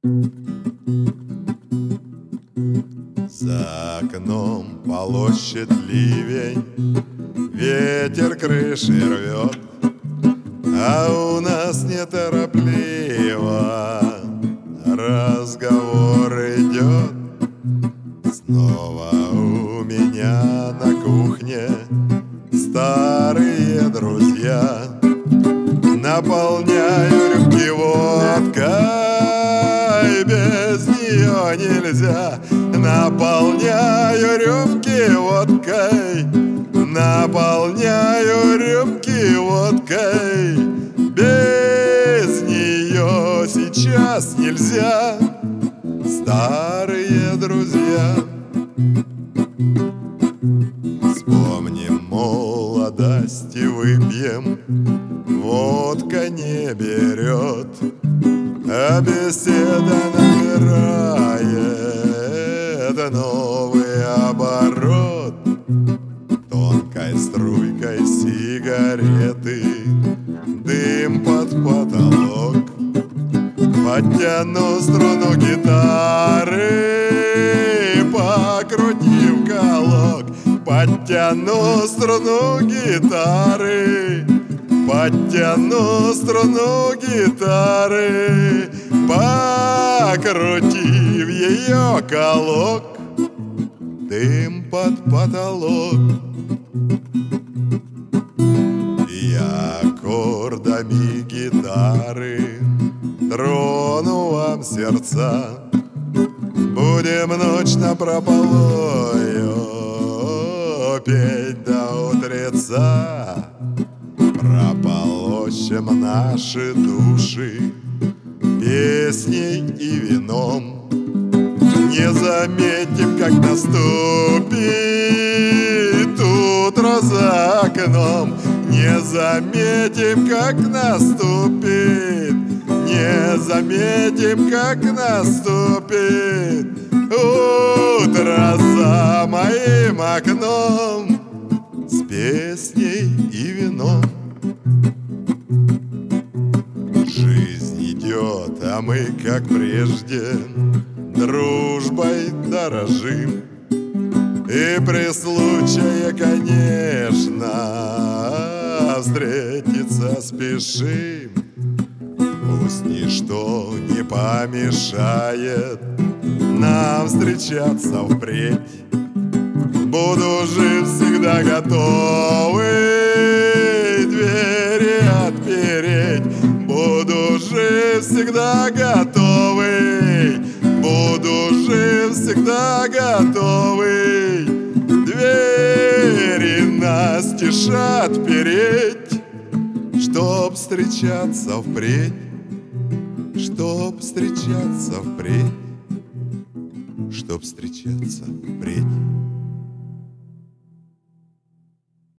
За окном полощет ливень, ветер крыши рвет, а у нас неторопливо разговор идет. Снова у меня на кухне старые друзья. Наполняю рюмки водкой, без нее нельзя. Наполняю рюмки водкой, наполняю рюмки водкой. Без нее сейчас нельзя. Старые друзья. Вспомним молодость и выпьем, водка не берет, а беседа набирает новый оборот. Тонкой струйкой сигареты дым под потолок. Подтяну струну гитары, покрутив колок. Подтяну струну гитары, подтяну струну гитары, покрутив ее колок. Дым под потолок. Я аккордами гитары трону вам сердца. Будем ночь напрополою петь до утреца. Прополощем наши души песней и вином. Не заметим, как наступит утро за окном. Не заметим, как наступит. Не заметим, как наступит утро за моим окном с песней и вином. Жизнь идет, а мы, как прежде, дружбой дорожим. И при случае, конечно, встретиться спешим. Пусть ничто не помешает нам встречаться впредь. Буду жив, всегда готовый двери отпереть. Буду жив, всегда готовый. Буду жив, всегда готовый двери настежь отпереть, чтоб встречаться впредь. Чтоб встречаться впредь, чтоб встречаться впредь.